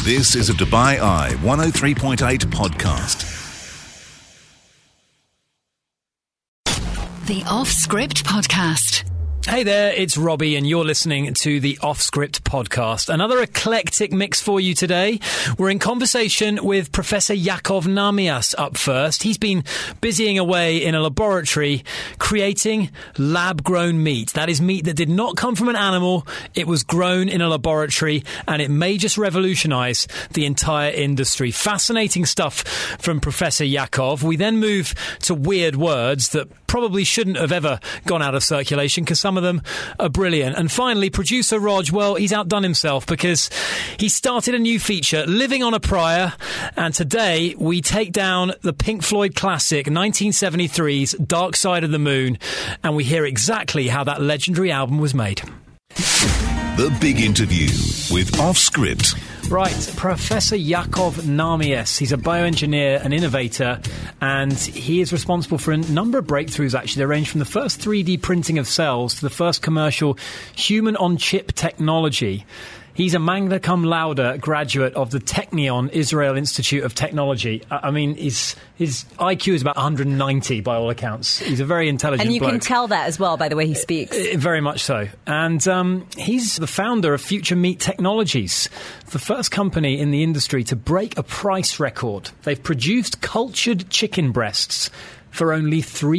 This is a Dubai Eye 103.8 podcast. The Off Script Podcast. Hey there, it's Robbie and you're listening to the Off Script Podcast. Another eclectic mix for you today. We're in conversation with Professor Yaakov Nahmias up first. He's been busying away in a laboratory creating lab-grown meat. That is meat that did not come from an animal. It was grown in a laboratory and it may just revolutionise the entire industry. Fascinating stuff from Professor Yaakov. We then move to weird words that probably shouldn't have ever gone out of circulation because some of them are brilliant. And finally, producer Rog, well, he's outdone himself because he started a new feature, Living on a Prayer, and today we take down the Pink Floyd classic 1973's Dark Side of the Moon, and we hear exactly how that legendary album was made. The Big Interview with Off Script. Right, Professor Yaakov Nahmias. He's a bioengineer, an innovator, and he is responsible for a number of breakthroughs, actually. They range from the first 3D printing of cells to the first commercial human-on-chip technology. He's a magna cum laude graduate of the Technion Israel Institute of Technology. I mean, his IQ is about 190 by all accounts. He's a very intelligent bloke. And you can tell that as well by the way he speaks. Very much so. And he's the founder of Future Meat Technologies, the first company in the industry to break a price record. They've produced cultured chicken breasts for only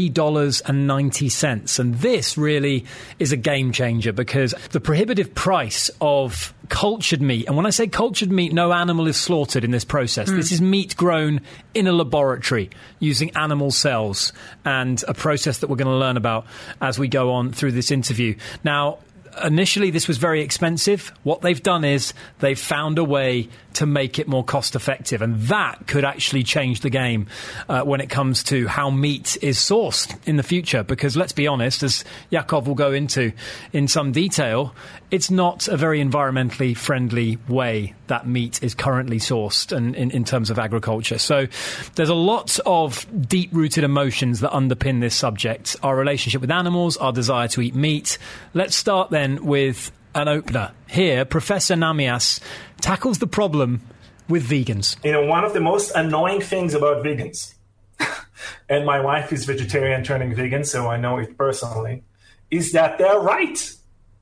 $3.90. And this really is a game changer because the prohibitive price of cultured meat, and when I say cultured meat, no animal is slaughtered in this process. This is meat grown in a laboratory using animal cells, and a process that we're going to learn about as we go on through this interview. Now, initially, this was very expensive. What they've done is they've found a way to make it more cost effective. And that could actually change the game when it comes to how meat is sourced in the future. Because let's be honest, as Yaakov will go into in some detail, it's not a very environmentally friendly way that meat is currently sourced and in terms of agriculture. So there's a lot of deep-rooted emotions that underpin this subject. Our relationship with animals, our desire to eat meat. Let's start then with an opener. Here, Professor Nahmias tackles the problem with vegans. You know, one of the most annoying things about vegans, and my wife is vegetarian turning vegan, so I know it personally, is that they're right.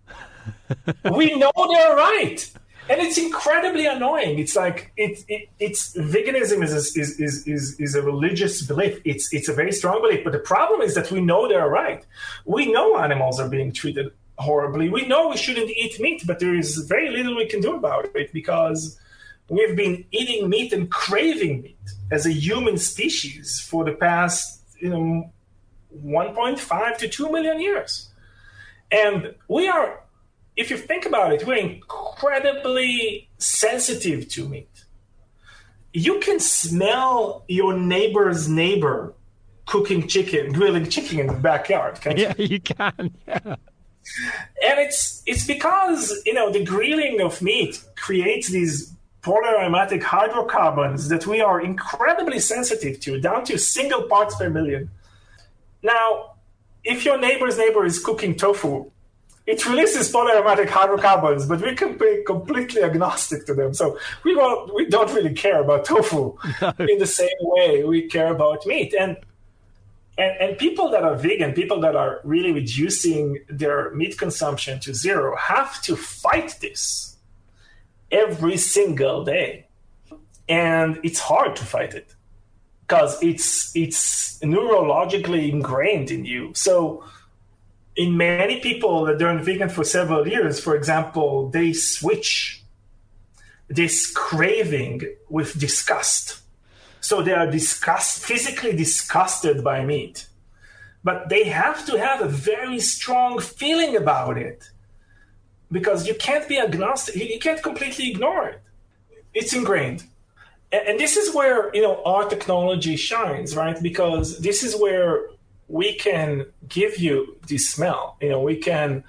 We know they're right. And it's incredibly annoying. It's like it's veganism is a religious belief. It's a very strong belief. But the problem is that we know they're right. We know animals are being treated horribly. We know we shouldn't eat meat, but there is very little we can do about it because we've been eating meat and craving meat as a human species for the past 1.5 to 2 million years. And we are, if you think about it, we're incredibly sensitive to meat. You can smell your neighbor's neighbor grilling chicken in the backyard, can't you? Yeah, you can, yeah. And it's because, the grilling of meat creates these polyaromatic hydrocarbons that we are incredibly sensitive to, down to single parts per million. Now, if your neighbor's neighbor is cooking tofu, it releases polyaromatic hydrocarbons, but we can be completely agnostic to them. So we don't really care about tofu in the same way we care about meat. And people that are vegan, people that are really reducing their meat consumption to zero, have to fight this every single day. And it's hard to fight it because it's neurologically ingrained in you. So in many people that are vegan for several years, for example, they switch this craving with disgust. So they are physically disgusted by meat. But they have to have a very strong feeling about it because you can't be agnostic. You can't completely ignore it. It's ingrained. And this is where, our technology shines, right? Because this is where we can give you this smell. We can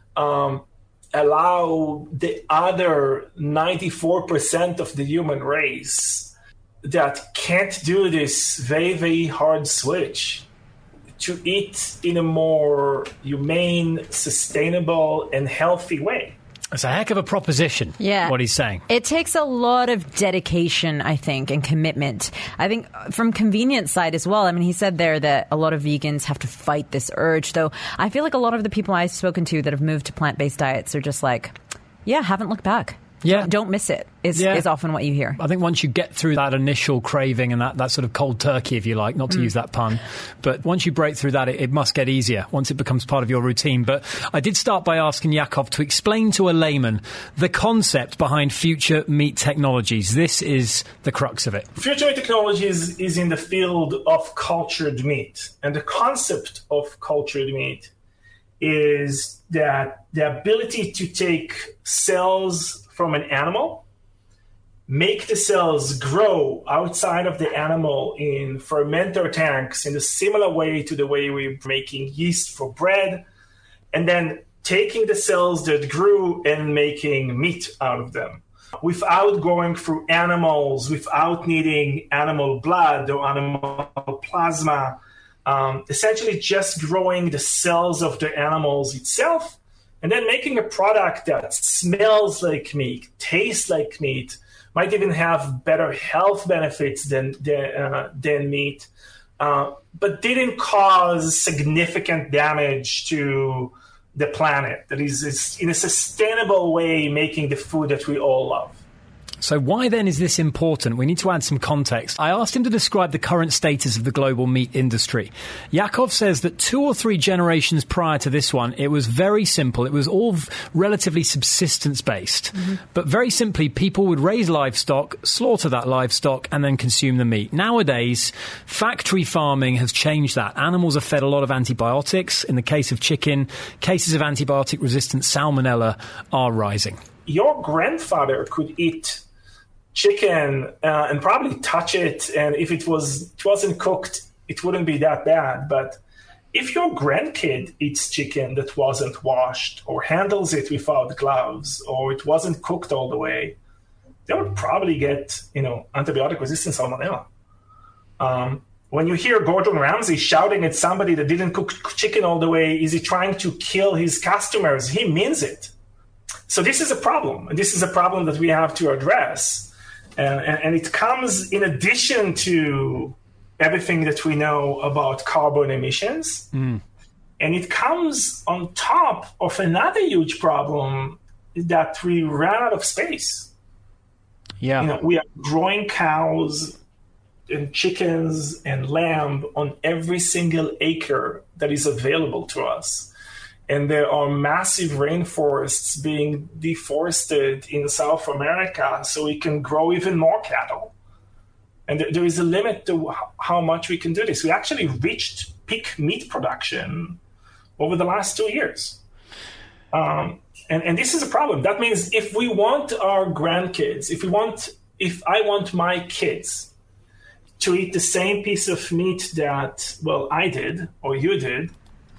allow the other 94% of the human race that can't do this very, very hard switch to eat in a more humane, sustainable, and healthy way. It's a heck of a proposition, what he's saying. It takes a lot of dedication, I think, and commitment. I think from convenience side as well. I mean, he said there that a lot of vegans have to fight this urge, though I feel like a lot of the people I've spoken to that have moved to plant-based diets are just like, haven't looked back. Yeah. Don't miss it, is often what you hear. I think once you get through that initial craving and that sort of cold turkey, if you like, not to use that pun, but once you break through that, it must get easier once it becomes part of your routine. But I did start by asking Yakov to explain to a layman the concept behind future meat technologies. This is the crux of it. Future meat technologies is in the field of cultured meat. And the concept of cultured meat is that the ability to take cells from an animal, make the cells grow outside of the animal in fermenter tanks in a similar way to the way we're making yeast for bread, and then taking the cells that grew and making meat out of them without going through animals, without needing animal blood or animal plasma, essentially just growing the cells of the animals itself, and then making a product that smells like meat, tastes like meat, might even have better health benefits than meat, but didn't cause significant damage to the planet. That is in a sustainable way making the food that we all love. So why then is this important? We need to add some context. I asked him to describe the current status of the global meat industry. Yakov says that 2 or 3 generations prior to this one, it was very simple. It was all relatively subsistence-based. But very simply, people would raise livestock, slaughter that livestock, and then consume the meat. Nowadays, factory farming has changed that. Animals are fed a lot of antibiotics. In the case of chicken, cases of antibiotic-resistant salmonella are rising. Your grandfather could eat chicken and probably touch it, and if it wasn't cooked, it wouldn't be that bad. But if your grandkid eats chicken that wasn't washed or handles it without gloves or it wasn't cooked all the way, they would probably get antibiotic-resistant salmonella. When you hear Gordon Ramsay shouting at somebody that didn't cook chicken all the way, is he trying to kill his customers? He means it. So this is a problem, and this is a problem that we have to address. And it comes in addition to everything that we know about carbon emissions. And it comes on top of another huge problem that we ran out of space. Yeah. We are growing cows and chickens and lamb on every single acre that is available to us. And there are massive rainforests being deforested in South America so we can grow even more cattle. And there is a limit to how much we can do this. We actually reached peak meat production over the last 2 years. And this is a problem. That means if we want our grandkids, if I want my kids to eat the same piece of meat that, I did or you did,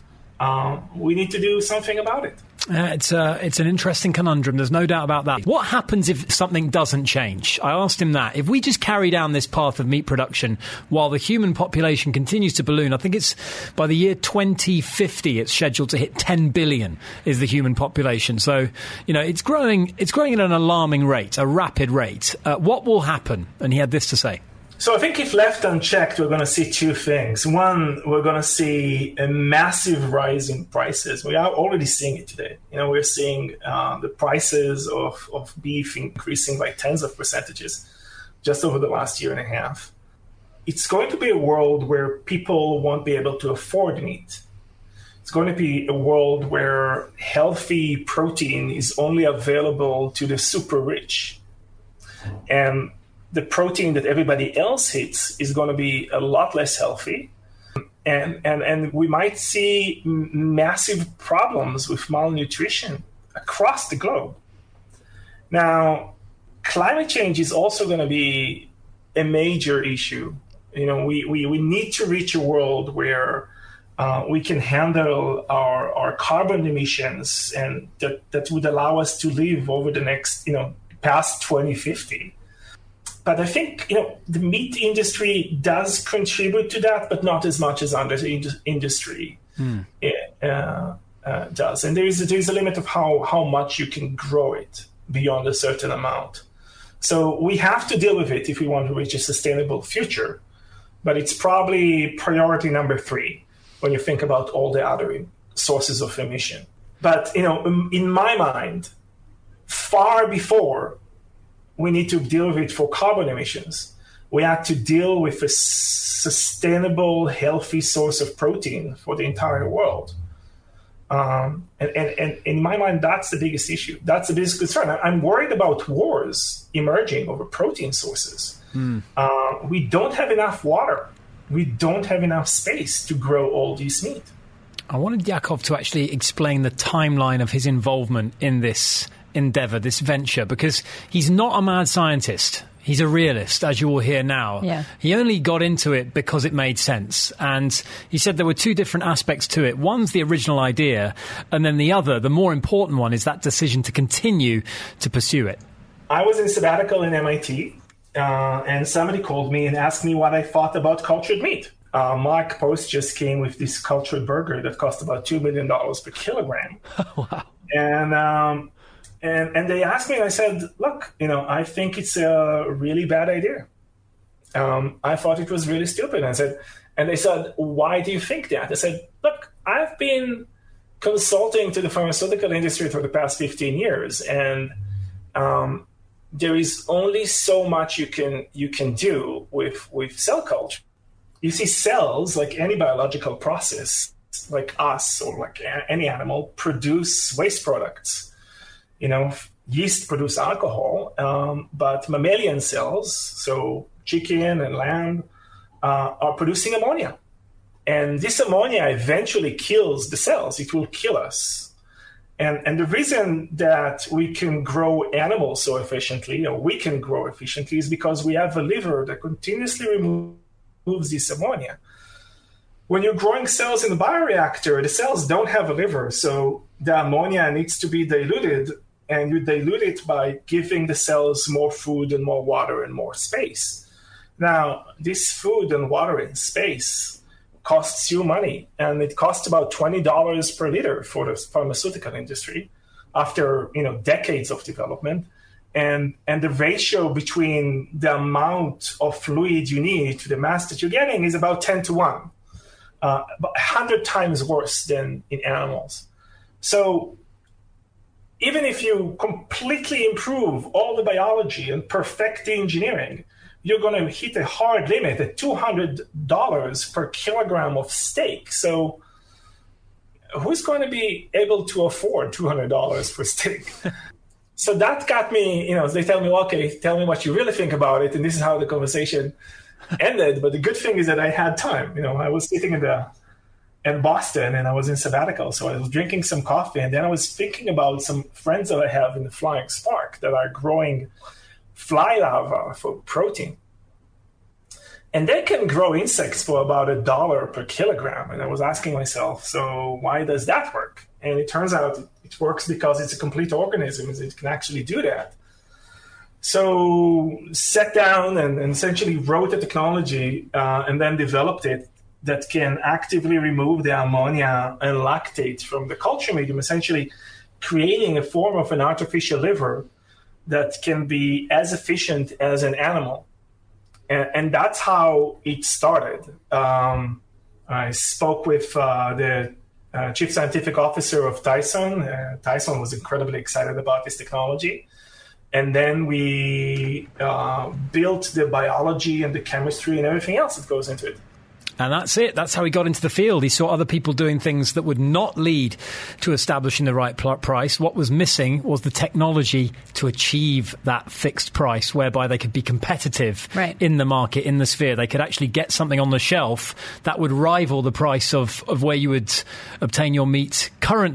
we need to do something about it. It's an interesting conundrum. There's no doubt about that. What happens if something doesn't change? I asked him that. If we just carry down this path of meat production while the human population continues to balloon, I think it's by the year 2050, it's scheduled to hit 10 billion is the human population. So, it's growing at an alarming rate, a rapid rate. What will happen? And he had this to say. So I think if left unchecked, we're going to see 2 things. One, we're going to see a massive rise in prices. We are already seeing it today. We're seeing the prices of beef increasing by tens of percentages just over the last year and a half. It's going to be a world where people won't be able to afford meat. It's going to be a world where healthy protein is only available to the super rich. And the protein that everybody else eats is going to be a lot less healthy. And we might see massive problems with malnutrition across the globe. Now, climate change is also going to be a major issue. We need to reach a world where we can handle our carbon emissions, and that would allow us to live over the next, past 2050. But I think, the meat industry does contribute to that, but not as much as other industry. does. And there is a limit of how much you can grow it beyond a certain amount. So we have to deal with it if we want to reach a sustainable future. But it's probably priority number 3 when you think about all the other sources of emission. But, in my mind, far before we need to deal with it for carbon emissions, we have to deal with a sustainable, healthy source of protein for the entire world. And in my mind, that's the biggest issue. That's the biggest concern. I'm worried about wars emerging over protein sources. We don't have enough water. We don't have enough space to grow all this meat. I wanted Yaakov to actually explain the timeline of his involvement in this endeavour, this venture, because he's not a mad scientist. He's a realist, as you will hear now. Yeah. He only got into it because it made sense. And he said there were 2 different aspects to it. One's the original idea, and then the other, the more important one, is that decision to continue to pursue it. I was in sabbatical in MIT, and somebody called me and asked me what I thought about cultured meat. Mark Post just came with this cultured burger that cost about $2 million per kilogram. Wow. And they asked me, and I said, look, I think it's a really bad idea. I thought it was really stupid. And they said, why do you think that? I said, look, I've been consulting to the pharmaceutical industry for the past 15 years, and there is only so much you can do with cell culture. You see, cells, like any biological process, like us or like any animal, produce waste products. Yeast produce alcohol, but mammalian cells, so chicken and lamb, are producing ammonia. And this ammonia eventually kills the cells. It will kill us. And the reason that we can grow animals so efficiently, or we can grow efficiently, is because we have a liver that continuously removes this ammonia. When you're growing cells in the bioreactor, the cells don't have a liver, so the ammonia needs to be diluted, and you dilute it by giving the cells more food and more water and more space. Now, this food and water and space costs you money, and it costs about $20 per liter for the pharmaceutical industry after decades of development. And the ratio between the amount of fluid you need to the mass that you're getting is about 10 to 1, about 100 times worse than in animals. So even if you completely improve all the biology and perfect the engineering, you're going to hit a hard limit at $200 per kilogram of steak. So who's going to be able to afford $200 per steak? So that got me, they tell me, okay, tell me what you really think about it. And this is how the conversation ended. But the good thing is that I had time. I was sitting in Boston, and I was in sabbatical. So I was drinking some coffee, and then I was thinking about some friends that I have in the Flying Spark that are growing fly larvae for protein. And they can grow insects for about $1 per kilogram. And I was asking myself, so why does that work? And it turns out it works because it's a complete organism. It can actually do that. So sat down and essentially wrote a technology and then developed it that can actively remove the ammonia and lactate from the culture medium, essentially creating a form of an artificial liver that can be as efficient as an animal. And that's how it started. I spoke with the chief scientific officer of Tyson. Tyson was incredibly excited about this technology. And then we built the biology and the chemistry and everything else that goes into it. And that's it. That's how he got into the field. He saw other people doing things that would not lead to establishing the right price. What was missing was the technology to achieve that fixed price, whereby they could be competitive in the market, in the sphere. They could actually get something on the shelf that would rival the price of where you would obtain your meat currently.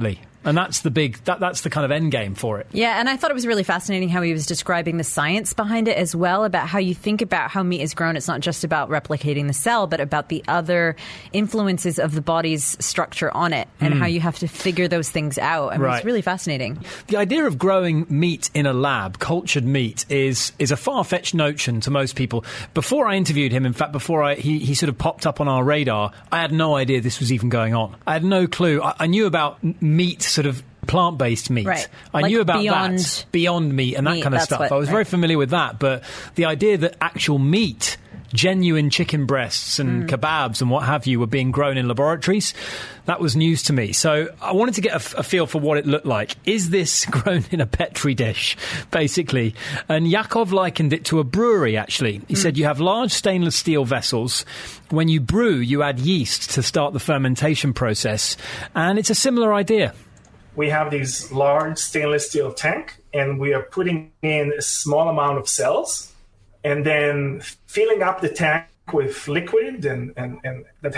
And that's that's the kind of end game for it. Yeah, and I thought it was really fascinating how he was describing the science behind it as well, about how you think about how meat is grown. It's not just about replicating the cell, but about the other influences of the body's structure on it and how you have to figure those things out. I mean, It's really fascinating. The idea of growing meat in a lab, cultured meat, is a far-fetched notion to most people. Before I interviewed him, in fact, before he sort of popped up on our radar, I had no idea this was even going on. I had no clue. I knew about meat, sort of plant-based meat. Right. I knew about beyond meat and that kind of stuff. I was very familiar with that, but the idea that actual meat, genuine chicken breasts and kebabs and what have you, were being grown in laboratories, that was news to me. So I wanted to get a feel for what it looked like. Is this grown in a Petri dish, basically? And Yakov likened it to a brewery, actually. He said you have large stainless steel vessels. When you brew, you add yeast to start the fermentation process. And it's a similar idea. We have this large stainless steel tank, and we are putting in a small amount of cells, and then filling up the tank with liquid and that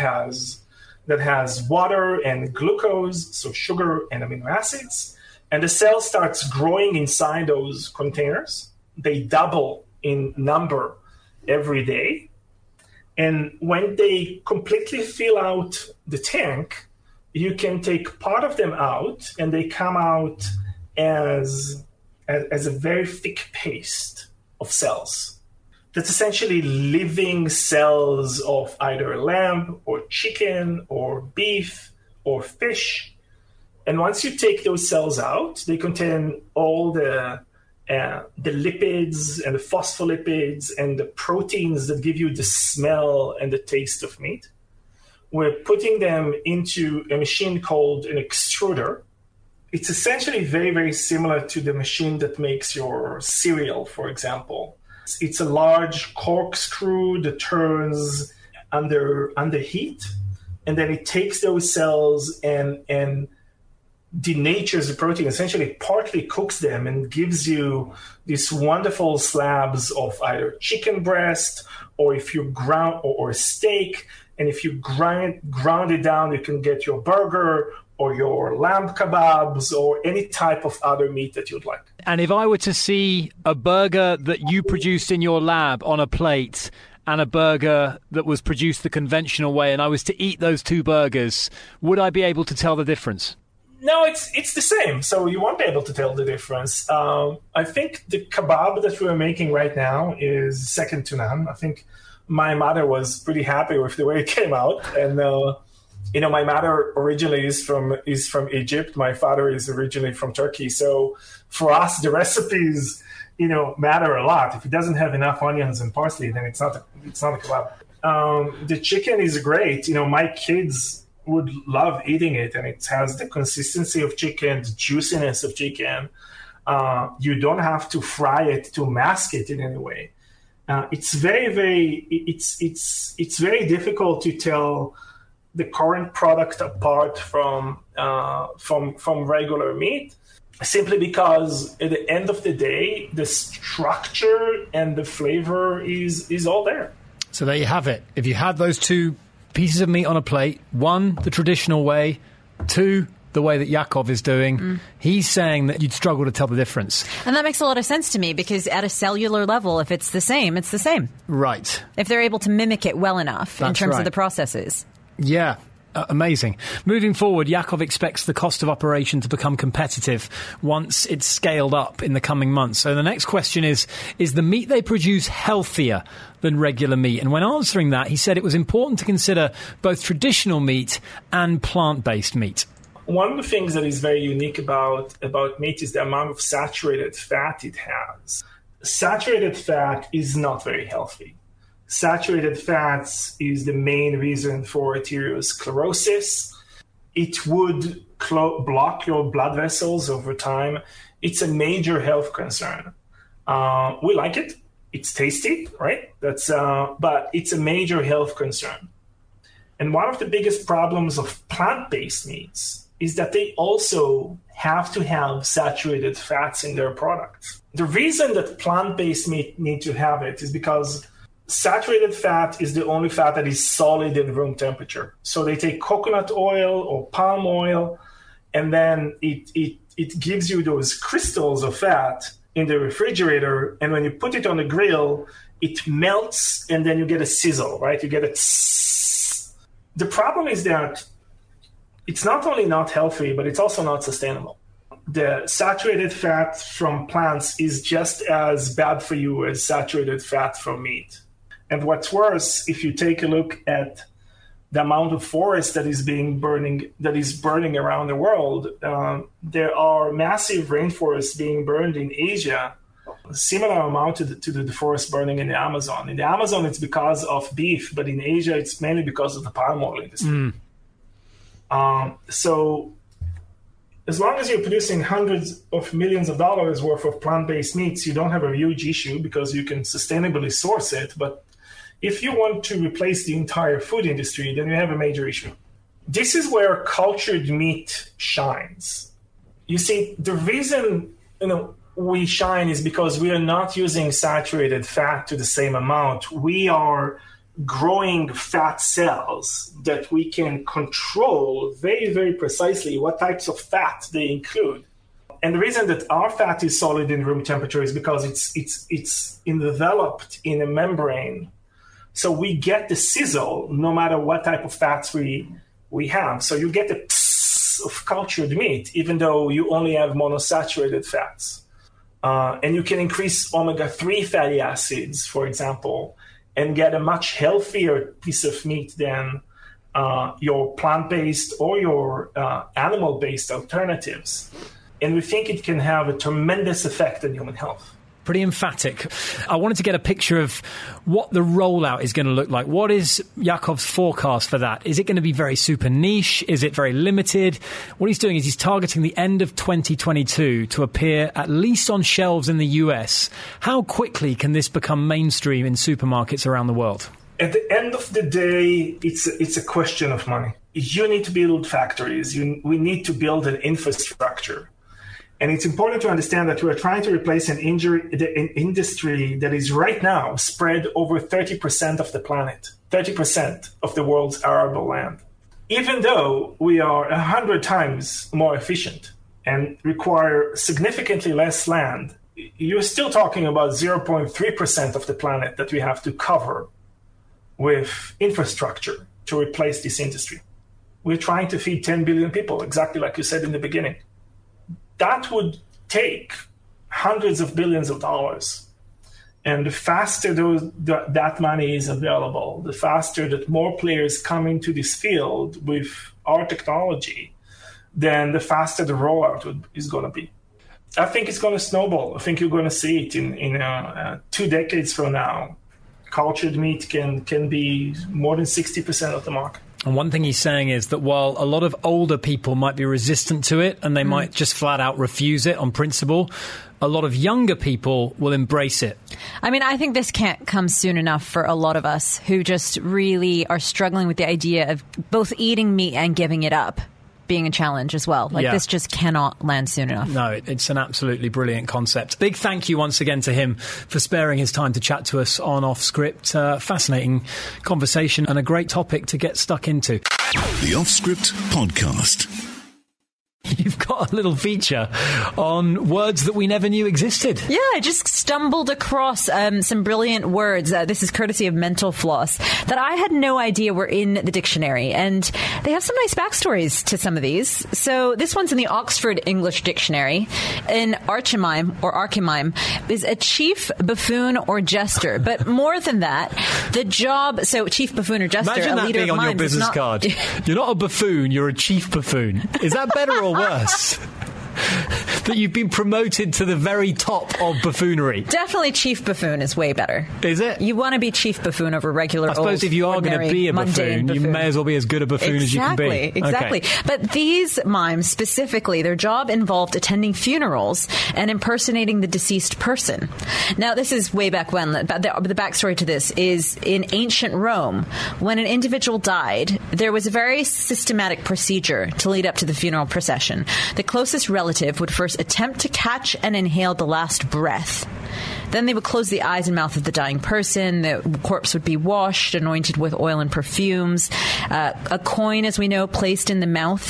has water and glucose, so sugar and amino acids. And the cell starts growing inside those containers. They double in number every day. And when they completely fill out the tank, you can take part of them out, and they come out as a very thick paste of cells. That's essentially living cells of either lamb or chicken or beef or fish. And once you take those cells out, they contain all the lipids and the phospholipids and the proteins that give you the smell and the taste of meat. We're putting them into a machine called an extruder. It's essentially very, very similar to the machine that makes your cereal, for example. It's a large corkscrew that turns under heat, and then it takes those cells and denatures the protein, essentially partly cooks them, and gives you these wonderful slabs of either chicken breast or if you ground or steak. And if you ground it down, you can get your burger or your lamb kebabs or any type of other meat that you'd like. And if I were to see a burger that you produced in your lab on a plate and a burger that was produced the conventional way, and I was to eat those two burgers, would I be able to tell the difference? No, it's the same. So you won't be able to tell the difference. I think the kebab that we're making right now is second to none. I think my mother was pretty happy with the way it came out. And, my mother originally is from Egypt. My father is originally from Turkey. So for us, the recipes, matter a lot. If it doesn't have enough onions and parsley, then it's not a kebab. The chicken is great. My kids would love eating it, and it has the consistency of chicken, the juiciness of chicken. You don't have to fry it to mask it in any way. It's very, very. It's very difficult to tell the current product apart from regular meat, simply because at the end of the day, the structure and the flavor is all there. So there you have it. If you had those two pieces of meat on a plate, one the traditional way, two the way that Yakov is doing, he's saying that you'd struggle to tell the difference. And that makes a lot of sense to me, because at a cellular level, if it's the same, it's the same. Right. If they're able to mimic it well enough in terms of the processes. Yeah. Amazing. Moving forward, Yakov expects the cost of operation to become competitive once it's scaled up in the coming months. So the next question is the meat they produce healthier than regular meat? And when answering that, he said it was important to consider both traditional meat and plant-based meat. One of the things that is very unique about meat is the amount of saturated fat it has. Saturated fat is not very healthy. Saturated fats is the main reason for arteriosclerosis. It would block your blood vessels over time. It's a major health concern. We like it. It's tasty, right? But it's a major health concern. And one of the biggest problems of plant-based meats is that they also have to have saturated fats in their products. The reason that plant-based meat need to have it is because saturated fat is the only fat that is solid in room temperature. So they take coconut oil or palm oil, and then it gives you those crystals of fat in the refrigerator, and when you put it on the grill, it melts, and then you get a sizzle, right? You get a tss. The problem is that it's not only not healthy, but it's also not sustainable. The saturated fat from plants is just as bad for you as saturated fat from meat. And what's worse, if you take a look at the amount of forest that is burning around the world, there are massive rainforests being burned in Asia, similar amount to the forest burning in the Amazon. In the Amazon, it's because of beef, but in Asia, it's mainly because of the palm oil industry. So as long as you're producing hundreds of millions of dollars worth of plant-based meats, you don't have a huge issue because you can sustainably source it. But if you want to replace the entire food industry, then you have a major issue. This is where cultured meat shines. You see, the reason we shine is because we are not using saturated fat to the same amount. We are growing fat cells that we can control very, very precisely what types of fat they include. And the reason that our fat is solid in room temperature is because it's enveloped in a membrane. So we get the sizzle no matter what type of fats we have. So you get the pss of cultured meat, even though you only have monosaturated fats. And you can increase omega-3 fatty acids, for example, and get a much healthier piece of meat than your plant-based or your animal-based alternatives. And we think it can have a tremendous effect on human health. Pretty emphatic. I wanted to get a picture of what the rollout is going to look like. What is Yaakov's forecast for that? Is it going to be very super niche? Is it very limited? What he's doing is he's targeting the end of 2022 to appear at least on shelves in the US. How quickly can this become mainstream in supermarkets around the world? At the end of the day, it's a question of money. You need to build factories. We need to build an infrastructure. And it's important to understand that we are trying to replace an industry that is right now spread over 30% of the planet, 30% of the world's arable land. Even though we are 100 times more efficient and require significantly less land, you're still talking about 0.3% of the planet that we have to cover with infrastructure to replace this industry. We're trying to feed 10 billion people, exactly like you said in the beginning. That would take hundreds of billions of dollars. And the faster that money is available, the faster that more players come into this field with our technology, then the faster the rollout is going to be. I think it's going to snowball. I think you're going to see it in 2 decades from now. Cultured meat can be more than 60% of the market. And one thing he's saying is that while a lot of older people might be resistant to it and they might just flat out refuse it on principle, a lot of younger people will embrace it. I mean, I think this can't come soon enough for a lot of us who just really are struggling with the idea of both eating meat and giving it up being a challenge as well. This just cannot land soon enough. No, it's an absolutely brilliant concept. Big thank you once again to him for sparing his time to chat to us on Off Script. Fascinating conversation and a great topic to get stuck into. The Off Script Podcast. You've got a little feature on words that we never knew existed. Yeah, I just stumbled across some brilliant words. This is courtesy of Mental Floss that I had no idea were in the dictionary. And they have some nice backstories to some of these. So this one's in the Oxford English Dictionary. An archimime or archimime is a chief buffoon or jester. But more than that, the job... So chief buffoon or jester, imagine a leader that being of on mimes, your business card. You're not a buffoon, you're a chief buffoon. Is that better or worse? That you've been promoted to the very top of buffoonery. Definitely chief buffoon is way better. Is it? You want to be chief buffoon over regular I suppose if you are going to be a buffoon, you may as well be as good a buffoon as you can be. Exactly. Okay. But these mimes specifically, their job involved attending funerals and impersonating the deceased person. Now, this is way back when. The backstory to this is in ancient Rome, when an individual died, there was a very systematic procedure to lead up to the funeral procession. The closest relative would first attempt to catch and inhale the last breath. Then they would close the eyes and mouth of the dying person. The corpse would be washed, anointed with oil and perfumes. A coin, as we know, placed in the mouth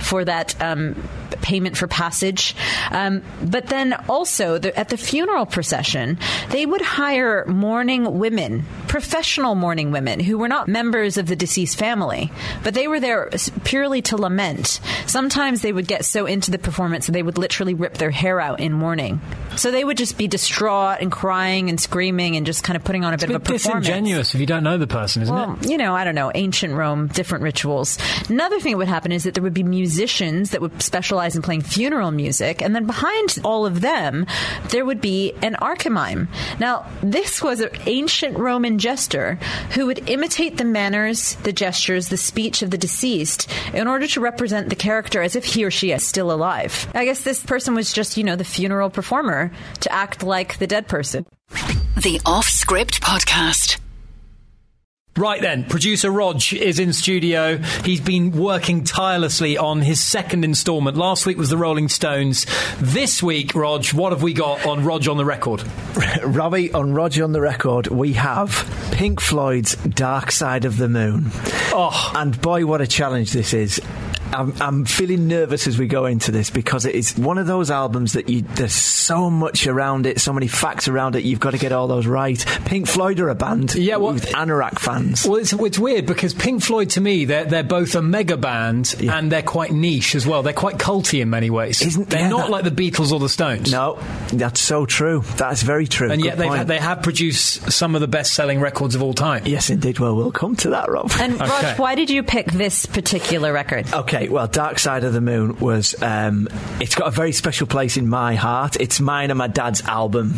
for that payment for passage. But then also at the funeral procession, they would hire mourning women, professional mourning women who were not members of the deceased family, but they were there purely to lament. Sometimes they would get so into the performance that they would literally rip their hair out in mourning. So they would just be distraught and crying and screaming and just kind of putting on a bit of a performance. Disingenuous if you don't know the person, isn't it? I don't know, ancient Rome, different rituals. Another thing that would happen is that there would be musicians that would specialize in playing funeral music, and then behind all of them, there would be an archimime. Now, this was an ancient Roman jester who would imitate the manners, the gestures, the speech of the deceased in order to represent the character as if he or she is still alive. I guess this person was just, the funeral performer to act like the dead person. The Off Script Podcast. Right then, producer Rog is in studio. He's been working tirelessly on his second instalment. Last week was the Rolling Stones. This week, Rog, what have we got on Rog on the Record? Robbie, on Rog on the Record, we have Pink Floyd's Dark Side of the Moon. Oh. And boy, what a challenge this is. I'm feeling nervous as we go into this because it is one of those albums that there's so much around it, so many facts around it, you've got to get all those right. Pink Floyd are a band with Anorak fans. Well, it's weird because Pink Floyd, to me, they're both a mega band and they're quite niche as well. They're quite culty in many ways. They're not like the Beatles or the Stones. No, that's so true. That's very true. And yet they have produced some of the best-selling records of all time. Yes, indeed. Well, we'll come to that, Rob. And Rog, why did you pick this particular record? Okay, well, Dark Side of the Moon was, it's got a very special place in my heart. It's mine and my dad's album.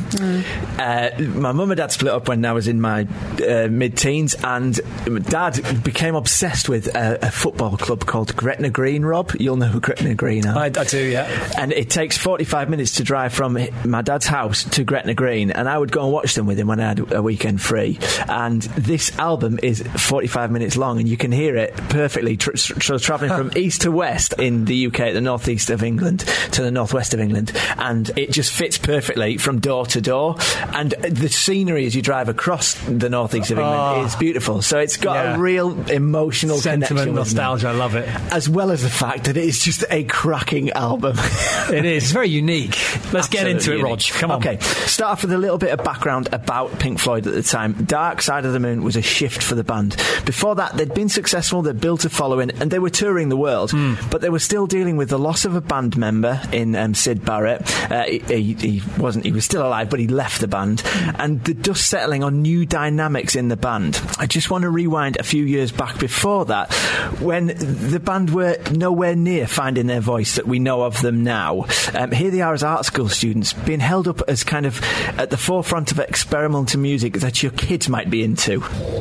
My mum and dad split up when I was in my mid-teens, and Dad became obsessed with a football club called Gretna Green, Rob. You'll know who Gretna Green are. I do, yeah. And it takes 45 minutes to drive from my dad's house to Gretna Green, and I would go and watch them with him when I had a weekend free. And this album is 45 minutes long, and you can hear it perfectly travelling from east to west in the UK, the northeast of England to the northwest of England, and it just fits perfectly from door to door. And the scenery as you drive across the northeast of England is beautiful. So it's got a real emotional sentiment, connection, nostalgia. I love it, as well as the fact that it is just a cracking album. It is. It's very unique. Let's get into it, Rog. Come on. Okay, start off with a little bit of background about Pink Floyd at the time. Dark Side of the Moon was a shift for the band. Before that, they'd been successful, they'd built a following, and they were touring the world. But they were still dealing with the loss of a band member in Syd Barrett. He was still alive, but he left the band, and the dust settling on new dynamics in the band. I just want to rewind a few years back before that, when the band were nowhere near finding their voice that we know of them now. Here they are as art school students, being held up as kind of at the forefront of experimental music that your kids might be into.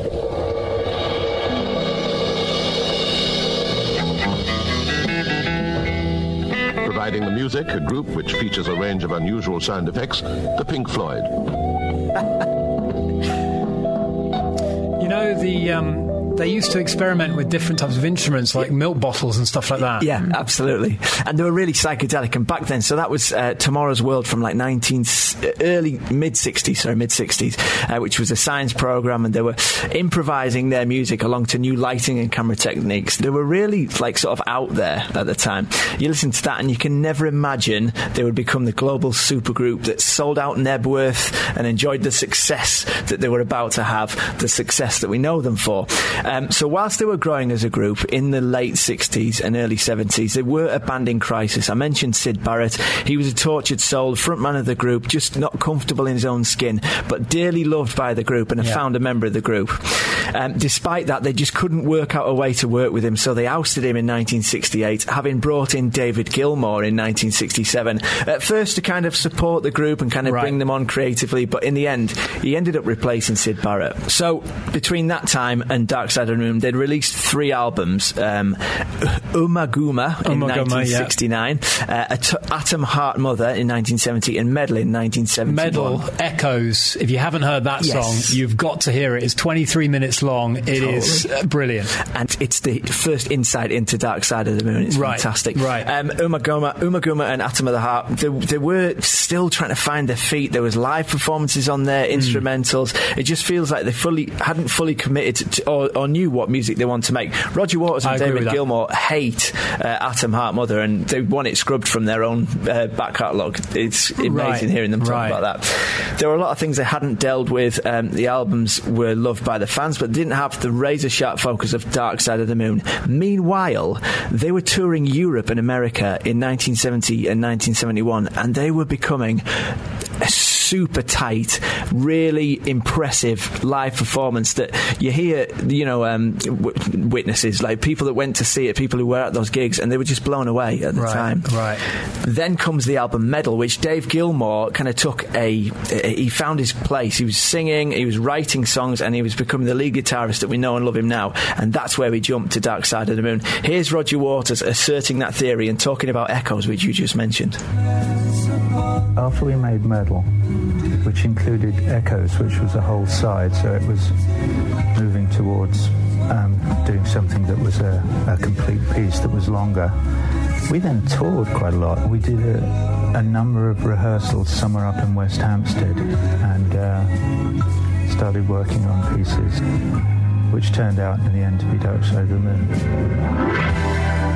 Providing the music, a group which features a range of unusual sound effects, the Pink Floyd. They used to experiment with different types of instruments, like milk bottles and stuff like that. Yeah, absolutely. And they were really psychedelic. And back then, so that was Tomorrow's World from like mid-60s, which was a science program, and they were improvising their music along to new lighting and camera techniques. They were really like sort of out there at the time. You listen to that and you can never imagine they would become the global supergroup that sold out Nebworth and enjoyed the success that they were about to have, the success that we know them for. So whilst they were growing as a group in the late 60s and early 70s, they were a band in crisis. I mentioned Syd Barrett. He was a tortured soul, frontman of the group, just not comfortable in his own skin, but dearly loved by the group and a founder member of the group. Despite that, they just couldn't work out a way to work with him, so they ousted him in 1968, having brought in David Gilmour in 1967, at first to kind of support the group and kind of bring them on creatively, but in the end, he ended up replacing Syd Barrett. So between that time and Dark Side of the Moon, they'd released 3 albums. Umaguma in 1969, Atom Heart Mother in 1970, and Medal in 1971. Medal echoes. If you haven't heard that song, you've got to hear it. It's 23 minutes long. It is brilliant. And it's the first insight into Dark Side of the Moon. It's fantastic. Right. Umaguma and Atom of the Heart, they were still trying to find their feet. There was live performances on there, instrumentals. It just feels like they hadn't fully committed to, or knew what music they wanted to make. Roger Waters and David Gilmour hate hate Atom Heart Mother, and they want it scrubbed from their own back catalogue. It's amazing hearing them talk about that. There were a lot of things they hadn't dealt with. The albums were loved by the fans, but didn't have the razor-sharp focus of Dark Side of the Moon. Meanwhile, they were touring Europe and America in 1970 and 1971, and they were becoming a super tight, really impressive live performance that you hear, witnesses, like people that went to see it, people who were at those gigs, and they were just blown away at the time. Right. Then comes the album Medal, which Dave Gilmour kind of took he found his place. He was singing, he was writing songs, and he was becoming the lead guitarist that we know and love him now. And that's where we jumped to Dark Side of the Moon. Here's Roger Waters asserting that theory and talking about echoes, which you just mentioned. After we made Medal, which included Echoes, which was a whole side, so it was moving towards doing something that was a complete piece that was longer. We then toured quite a lot. We did a number of rehearsals somewhere up in West Hampstead and started working on pieces, which turned out in the end to be Dark Side of the Moon.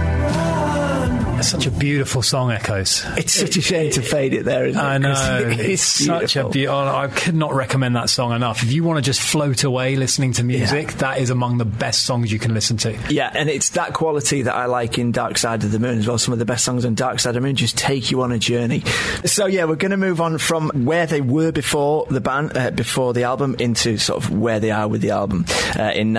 It's such a beautiful song, Echoes. It's such a shame to fade it there, isn't it? I know. It's such a beautiful... I could not recommend that song enough. If you want to just float away listening to music, that is among the best songs you can listen to. Yeah, and it's that quality that I like in Dark Side of the Moon as well. Some of the best songs on Dark Side of the Moon just take you on a journey. So, yeah, we're going to move on from where they were before the band, before the album, into sort of where they are with the album in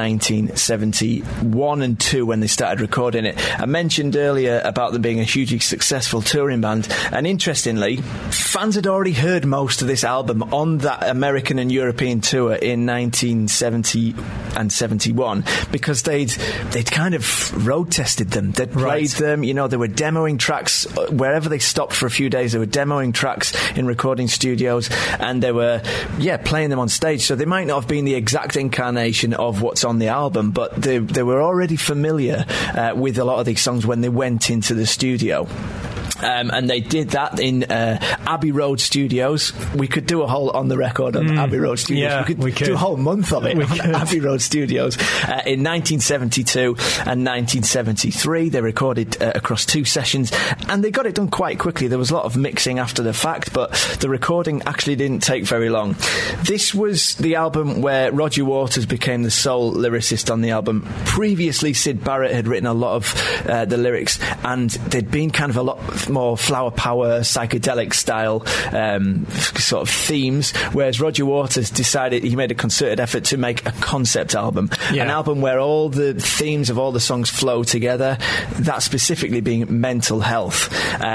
1971 and 2 when they started recording it. I mentioned earlier about them being a hugely successful touring band, and interestingly, fans had already heard most of this album on that American and European tour in 1970 and 71 because they'd kind of road tested them. They'd played them, they were demoing tracks wherever they stopped for a few days. They were demoing tracks in recording studios, and they were playing them on stage. So they might not have been the exact incarnation of what's on the album, but they were already familiar with a lot of these songs when they went into the studio. And they did that in Abbey Road Studios. We could do a whole on the record on Abbey Road Studios. Yeah, we could do a whole month of it on Abbey Road Studios. In 1972 and 1973, they recorded across 2 sessions, and they got it done quite quickly. There was a lot of mixing after the fact, but the recording actually didn't take very long. This was the album where Roger Waters became the sole lyricist on the album. Previously, Syd Barrett had written a lot of the lyrics, and they'd been kind of a lot more flower power, psychedelic style sort of themes, whereas Roger Waters decided he made a concerted effort to make a concept album, an album where all the themes of all the songs flow together, that specifically being mental health.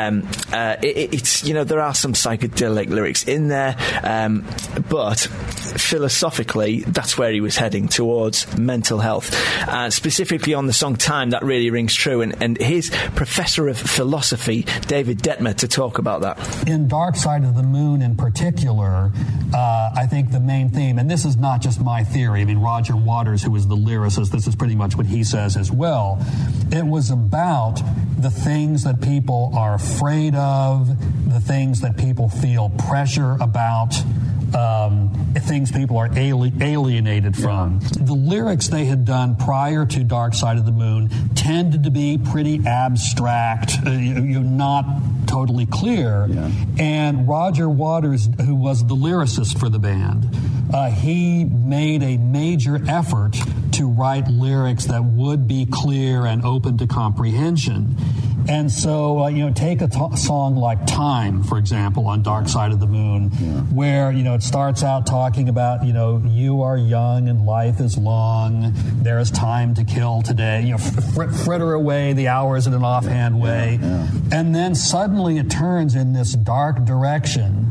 It's there are some psychedelic lyrics in there, but philosophically that's where he was heading, towards mental health, specifically on the song Time. That really rings true, and his professor of philosophy, David Detmer, to talk about that. In Dark Side of the Moon in particular, I think the main theme, and this is not just my theory, I mean, Roger Waters, who is the lyricist, this is pretty much what he says as well. It was about the things that people are afraid of, the things that people feel pressure about, things people are alienated from. The lyrics they had done prior to Dark Side of the Moon tended to be pretty abstract, not totally clear. And Roger Waters, who was the lyricist for the band, he made a major effort to write lyrics that would be clear and open to comprehension. And so, take a song like Time, for example, on Dark Side of the Moon, where, it starts out talking about, you are young and life is long, there is time to kill today, fritter away the hours in an offhand way. And then suddenly it turns in this dark direction.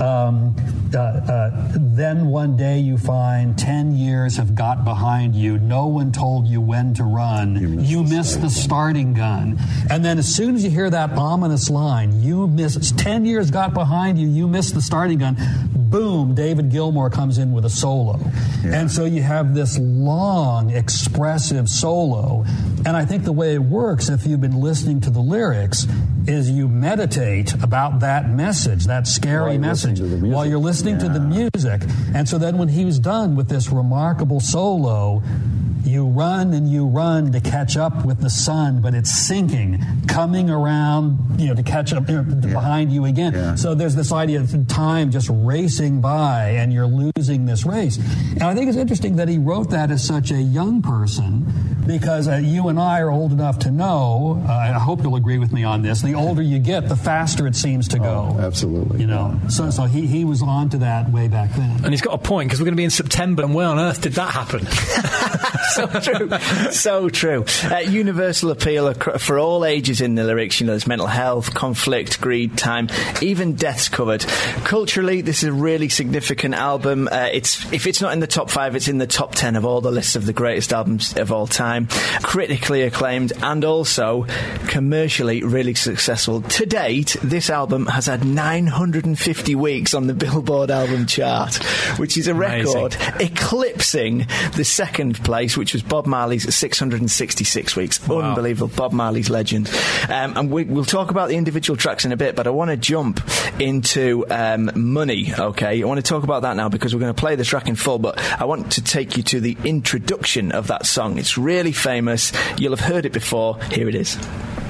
Then one day you find 10 years have got behind you. No one told you when to run. You missed the starting gun. And then as soon as you hear that ominous line, 10 years got behind you, you missed the starting gun, boom, David Gilmour comes in with a solo. And so you have this long, expressive solo. And I think the way it works, if you've been listening to the lyrics, is you meditate about that message, that scary message, while you're listening to the music. And so then when he was done with this remarkable solo, you run and you run to catch up with the sun, but it's sinking, coming around, to catch up behind you again. Yeah. So there's this idea of time just racing by, and you're losing this race. And I think it's interesting that he wrote that as such a young person, because you and I are old enough to know, I hope you'll agree with me on this, the older you get, the faster it seems to go. Absolutely. So he was on to that way back then. And he's got a point, because we're going to be in September, and where on earth did that happen? So true. So true. Universal appeal for all ages in the lyrics. There's mental health, conflict, greed, time, even deaths covered. Culturally, this is a really significant album. If it's not in the top 5, it's in the top 10 of all the lists of the greatest albums of all time. Critically acclaimed, and also commercially really successful. To date, this album has had 950 weeks on the Billboard album chart, which is a record, eclipsing the second place, which was Bob Marley's 666 weeks. Wow. Unbelievable. Bob Marley's legend. And we'll talk about the individual tracks in a bit, but I want to jump into Money, okay? I want to talk about that now, because we're going to play the track in full, but I want to take you to the introduction of that song. It's really famous. You'll have heard it before. Here it is.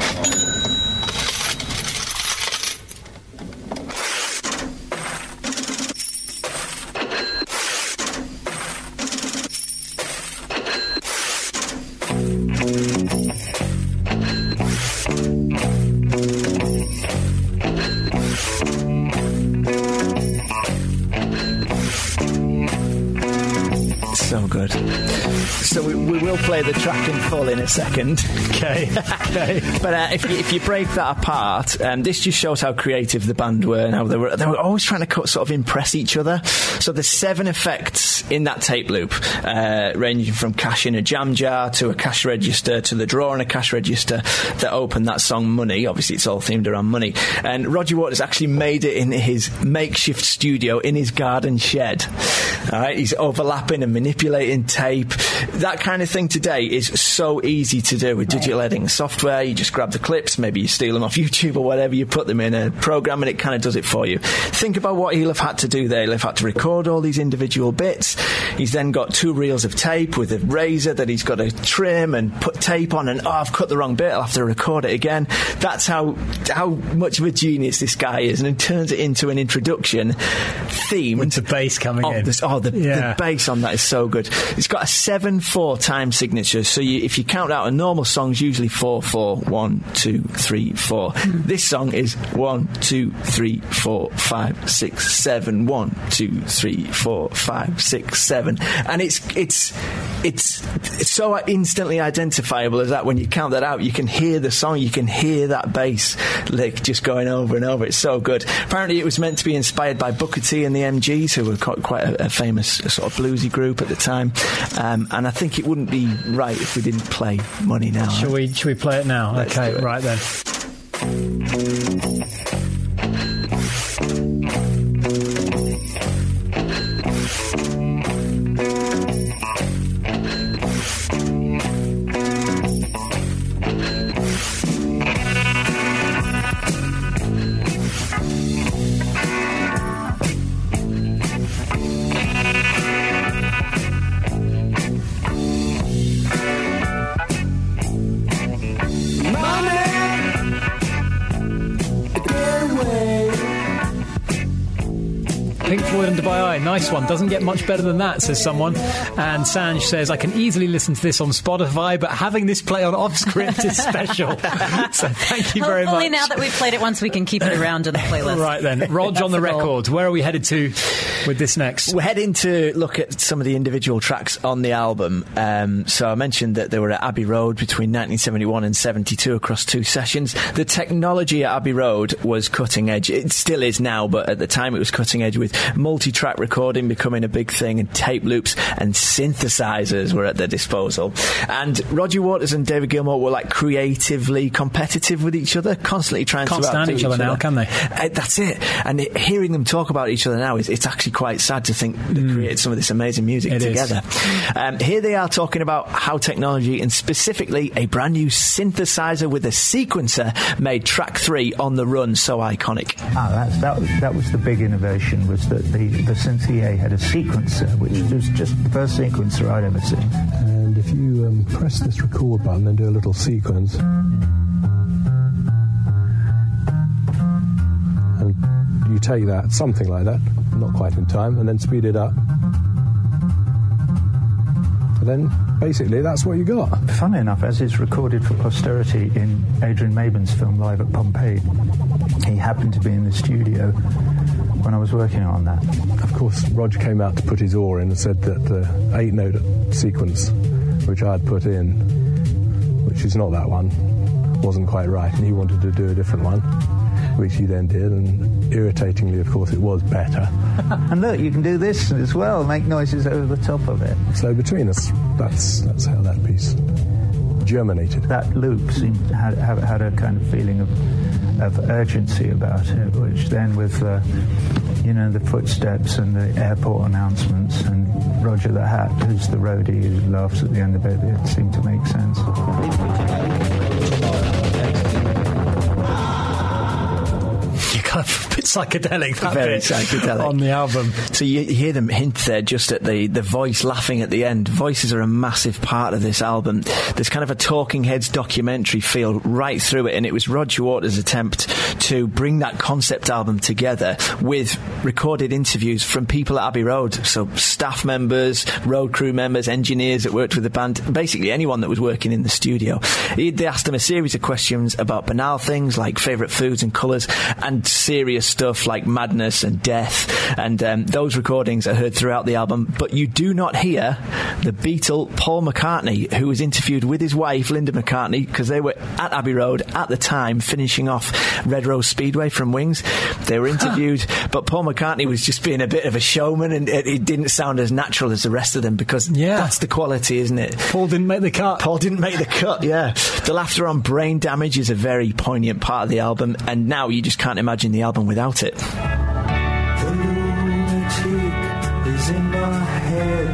So good. So we will play the track in full in a second. Okay. But if you break that apart, this just shows how creative the band were, and how they were always trying to sort of impress each other. So there's 7 effects in that tape loop, ranging from cash in a jam jar to a cash register to the drawer in a cash register that opened that song Money. Obviously, it's all themed around money. And Roger Waters actually made it in his makeshift studio in his garden shed. All right, he's overlapping and manipulating tape. That kind of thing today is so easy to do with digital editing software. You just grab the clips, maybe you steal them off YouTube or whatever, you put them in a program and it kind of does it for you. Think about what he'll have had to do there. He'll have had to record all these individual bits. He's then got 2 reels of tape with a razor that he's got to trim and put tape on, and I've cut the wrong bit, I'll have to record it again. That's how much of a genius this guy is, and he turns it into an introduction theme with the bass coming in. The bass on that is so good. It's got a 7/4 time signature, so if you count out a normal song's usually 4/4, 1, 2, 3, 4. This song is 1, 2, 3, 4, 5, 6, 7. 1, 2, 3, 4, 5, 6, 7, and it's so instantly identifiable as that. When you count that out, you can hear the song, you can hear that bass lick just going over and over. It's so good. Apparently, it was meant to be inspired by Booker T and the MGs, who were quite a famous sort of bluesy group at the time. And I think it wouldn't be right if we didn't play Money now. Should we play it now? Let's okay, right then. Pink Floyd and Dubai Eye, nice one. Doesn't get much better than that, says someone. And Sanj says, I can easily listen to this on Spotify, but having this play on Off Script is special. So thank you very much. Hopefully now that we've played it once, we can keep it around in the playlist. Right then. Rog on the record. Where are we headed to with this next? We're heading to look at some of the individual tracks on the album. So I mentioned that they were at Abbey Road between 1971 and 72 across 2 sessions. The technology at Abbey Road was cutting edge. It still is now, but at the time it was cutting edge, with multi-track recording becoming a big thing, and tape loops and synthesizers were at their disposal. And Roger Waters and David Gilmour were like creatively competitive with each other, constantly trying to stand each other now, can they? That's it. And hearing them talk about each other now, it's actually quite sad to think they created some of this amazing music together. Here they are talking about how technology, and specifically a brand new synthesizer with a sequencer, made track 3, On the Run, so iconic. That was the big innovation, was that the Synth EA had a sequencer, which was just the first sequencer I'd ever seen. And if you press this record button and do a little sequence, and you take that, something like that, not quite in time, and then speed it up, and then basically that's what you got. Funnily enough, as is recorded for posterity in Adrian Maben's film Live at Pompeii, he happened to be in the studio when I was working on that. Of course, Roger came out to put his oar in and said that the 8-note sequence, which I had put in, which is not that one, wasn't quite right, and he wanted to do a different one, which he then did, and irritatingly, of course, it was better. And look, you can do this as well, make noises over the top of it. So between us, that's how that piece germinated. That loop seemed to had a kind of feeling of urgency about it, which then with the footsteps and the airport announcements and Roger the Hat, who's the roadie who laughs at the end of it, it seemed to make sense. Kind of a bit psychedelic, that very bit psychedelic on the album. So you hear them hint there just at the voice laughing at the end. Voices are a massive part of this album. There's kind of a Talking Heads documentary feel right through it, and it was Roger Waters' attempt to bring that concept album together with recorded interviews from people at Abbey Road, so staff members, road crew members, engineers that worked with the band, basically anyone that was working in the studio. They asked them a series of questions about banal things like favourite foods and colours, and serious stuff like madness and death, and those recordings are heard throughout the album, but you do not hear the Beatle Paul McCartney, who was interviewed with his wife Linda McCartney, because they were at Abbey Road at the time finishing off Red Rose Speedway from Wings. They were interviewed, but Paul McCartney was just being a bit of a showman, and it didn't sound as natural as the rest of them, because that's the quality, isn't it? Paul didn't make the cut. Yeah. The laughter on Brain Damage is a very poignant part of the album, and now you just can't imagine the album without it. The lunatic is in my head.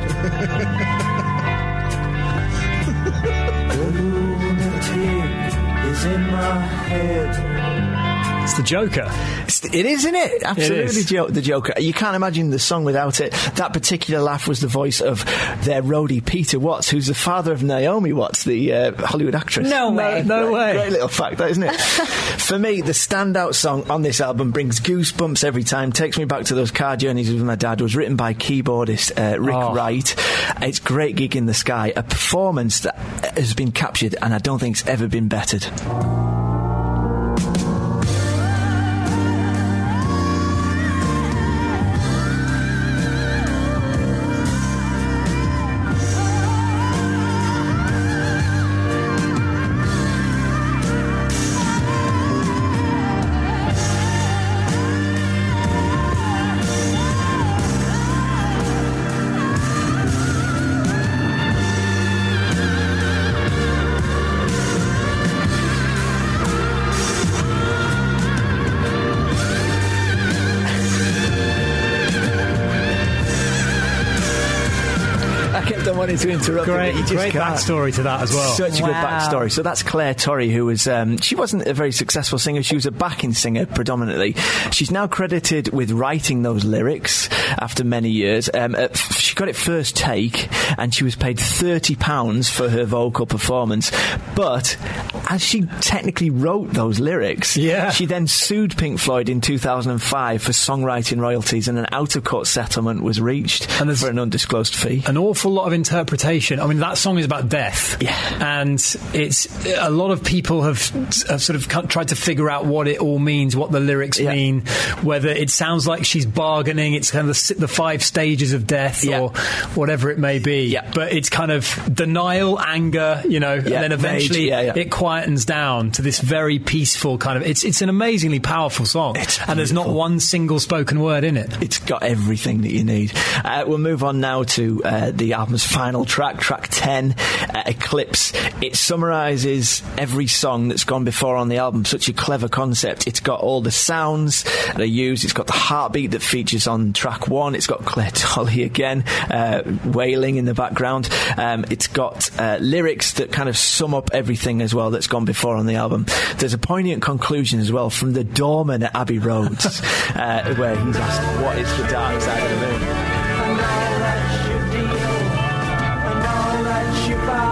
The lunatic is in my head. It's the Joker. It is, isn't it? Absolutely, it is. The Joker. You can't imagine the song without it. That particular laugh was the voice of their roadie, Peter Watts, who's the father of Naomi Watts, the Hollywood actress. No way. No way. Great little fact, that, isn't it? For me, the standout song on this album brings goosebumps every time, takes me back to those car journeys with my dad, was written by keyboardist Rick Wright. It's Great Gig in the Sky, a performance that has been captured and I don't think it's ever been bettered. Wanted to interrupt great can't. backstory to that as well. Such a good backstory. So that's Claire Torrey, who was she wasn't a very successful singer, she was a backing singer predominantly. She's now credited with writing those lyrics after many years. She got it first take and she was paid £30 for her vocal performance, but as she technically wrote those lyrics, she then sued Pink Floyd in 2005 for songwriting royalties, and an out-of-court settlement was reached for an undisclosed fee. An awful lot of interpretation. I mean, that song is about death, and it's a lot of people have sort of tried to figure out what it all means, what the lyrics mean, whether it sounds like she's bargaining, it's kind of the 5 stages of death or whatever it may be, but it's kind of denial, anger, and then eventually it quietens down to this very peaceful kind of, it's an amazingly powerful song, and there's not one single spoken word in it. It's got everything that you need. We'll move on now to the album's final track 10, Eclipse. It summarises every song that's gone before on the album. Such a clever concept. It's got all the sounds that are used. It's got the heartbeat that features on track 1. It's got Claire Torrey again wailing in the background. It's got lyrics that kind of sum up everything as well that's gone before on the album. There's a poignant conclusion as well from the doorman at Abbey Road where he's asked, what is the dark side of the moon? And all that you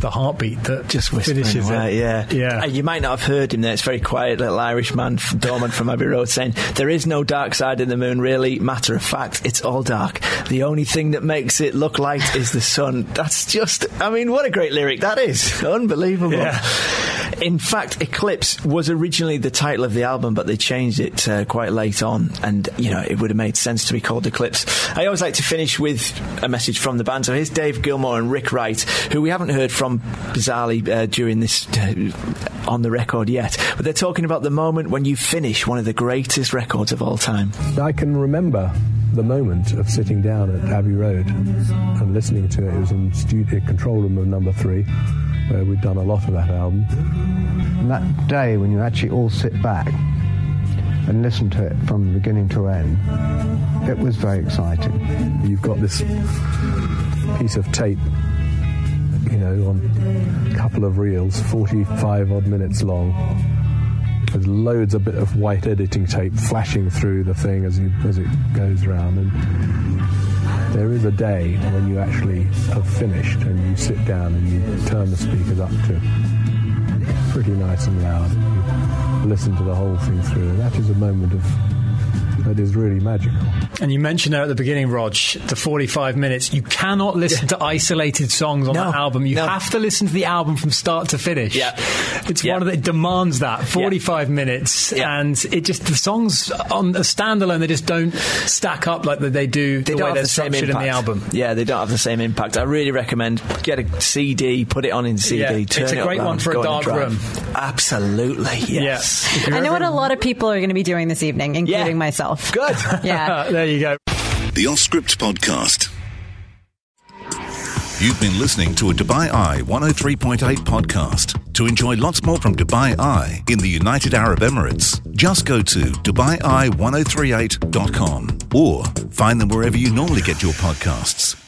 the heartbeat that just finishes away, it. Yeah. You might not have heard him there. It's a very quiet little Irish man, Dorman from Abbey Road, saying, there is no dark side in the moon, really. Matter of fact, it's all dark. The only thing that makes it look light is the sun. That's just, I mean, what a great lyric that is. Unbelievable. Yeah. In fact, Eclipse was originally the title of the album, but they changed it quite late on, and, you know, it would have made sense to be called Eclipse. I always like to finish with a message from the band. So here's Dave Gilmour and Rick Wright, who we haven't heard from, bizarrely, during this on the record yet, but they're talking about the moment when you finish one of the greatest records of all time. I can remember the moment of sitting down at Abbey Road and listening to it. It was in studio control room of number 3, where we'd done a lot of that album. And that day when you actually all sit back and listen to it from beginning to end, it was very exciting. You've got this piece of tape, you know, on a couple of reels, 45 odd minutes long. There's loads of bit of white editing tape flashing through the thing as it goes around, and there is a day when you actually have finished and you sit down and you turn the speakers up to pretty nice and loud and you listen to the whole thing through, and that is a moment that is really magical. And you mentioned there at the beginning, Rog, the 45 minutes. You cannot listen to isolated songs on that album. You have to listen to the album from start to finish. Yeah. It's one of the, it demands that 45 minutes, and it just, the songs on a standalone, they just don't stack up like they do the way they're structured in the album. Yeah, they don't have the same impact. I really recommend get a CD, put it on in CD. Yeah, turn it's a great one for a dark room. Absolutely, yes. I know what a lot of people are going to be doing this evening, including myself. Good. Yeah. There you go. The Off Script Podcast. You've been listening to a Dubai Eye 103.8 podcast. To enjoy lots more from Dubai Eye in the United Arab Emirates, just go to DubaiEye1038.com or find them wherever you normally get your podcasts.